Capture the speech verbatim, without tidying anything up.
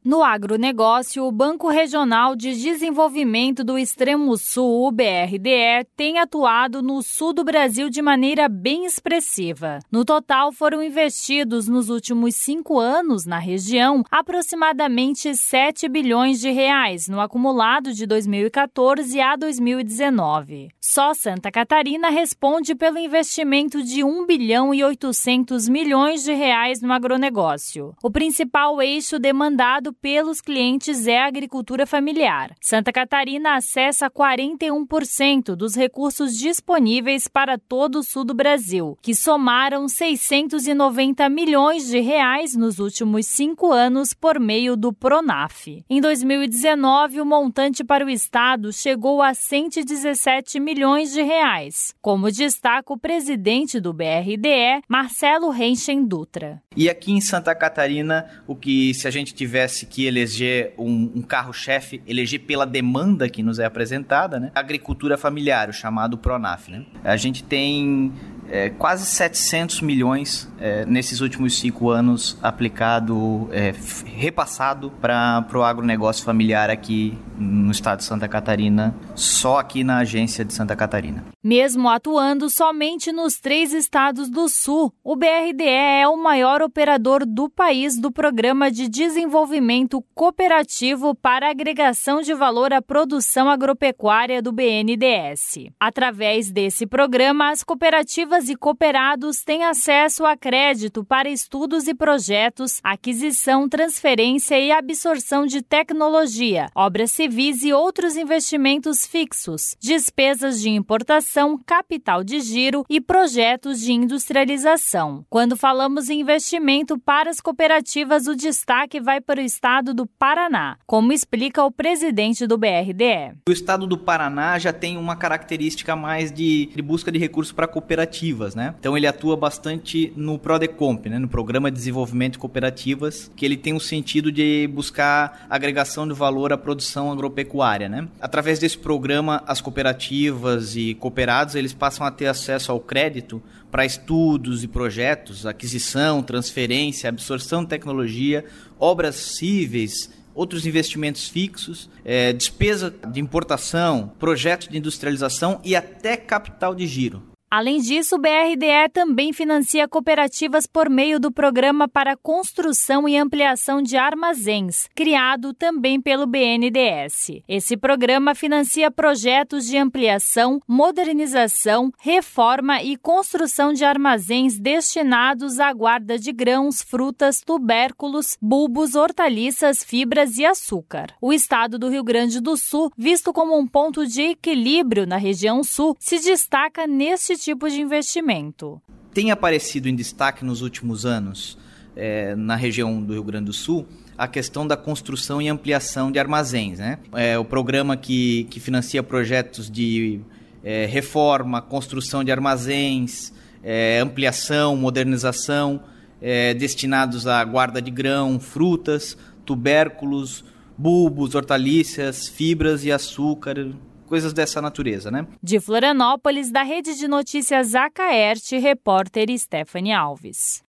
No agronegócio, o Banco Regional de Desenvolvimento do Extremo Sul, o B R D E, tem atuado no sul do Brasil de maneira bem expressiva. No total, foram investidos nos últimos cinco anos na região aproximadamente sete bilhões de reais no acumulado de dois mil e quatorze a dois mil e dezenove. Só Santa Catarina responde pelo investimento de um bilhão e oitocentos milhões de reais no agronegócio. O principal eixo demandado pelos clientes é a agricultura familiar. Santa Catarina acessa quarenta e um por cento dos recursos disponíveis para todo o sul do Brasil, que somaram seiscentos e noventa milhões de reais nos últimos cinco anos por meio do Pronaf. Em dois mil e dezenove, o montante para o estado chegou a cento e dezessete milhões de reais, como destaca o presidente do B R D E, Marcelo Renchen Dutra. E aqui em Santa Catarina, o que se a gente tivesse que eleger um, um carro-chefe, eleger pela demanda que nos é apresentada, né? Agricultura familiar, o chamado Pronaf, né? A gente tem é, quase setecentos milhões é, nesses últimos cinco anos aplicado, é, repassado para o agronegócio familiar aqui no estado de Santa Catarina, só aqui na agência de Santa Catarina. Mesmo atuando somente nos três estados do sul, o B R D E é o maior operador do país do Programa de Desenvolvimento Cooperativo para Agregação de Valor à Produção Agropecuária do B N D E S. Através desse programa, as cooperativas e cooperados têm acesso a crédito para estudos e projetos, aquisição, transferência e absorção de tecnologia, obras civis e outros investimentos fixos, despesas de importação, capital de giro e projetos de industrialização. Quando falamos em investimento para as cooperativas, o destaque vai para o estado do Paraná, como explica o presidente do B R D E. O estado do Paraná já tem uma característica mais de, de busca de recursos para cooperativas, né? Então ele atua bastante no Prodecomp, né? No Programa de Desenvolvimento de Cooperativas, que ele tem um sentido de buscar agregação de valor à produção agropecuária, né? Através desse programa, as cooperativas e cooperados, eles passam a ter acesso ao crédito para estudos e projetos, aquisição, transferência, absorção de tecnologia, obras cíveis, outros investimentos fixos, é, despesa de importação, projetos de industrialização e até capital de giro. Além disso, o B R D E também financia cooperativas por meio do Programa para Construção e Ampliação de Armazéns, criado também pelo B N D E S. Esse programa financia projetos de ampliação, modernização, reforma e construção de armazéns destinados à guarda de grãos, frutas, tubérculos, bulbos, hortaliças, fibras e açúcar. O estado do Rio Grande do Sul, visto como um ponto de equilíbrio na região sul, se destaca neste tipo de investimento. Tem aparecido em destaque nos últimos anos, é, na região do Rio Grande do Sul, a questão da construção e ampliação de armazéns, né? É o programa que, que financia projetos de é, reforma, construção de armazéns, é, ampliação, modernização, é, destinados à guarda de grão, frutas, tubérculos, bulbos, hortaliças, fibras e açúcar, coisas dessa natureza, né? De Florianópolis, da Rede de Notícias Acaerte, repórter Stephanie Alves.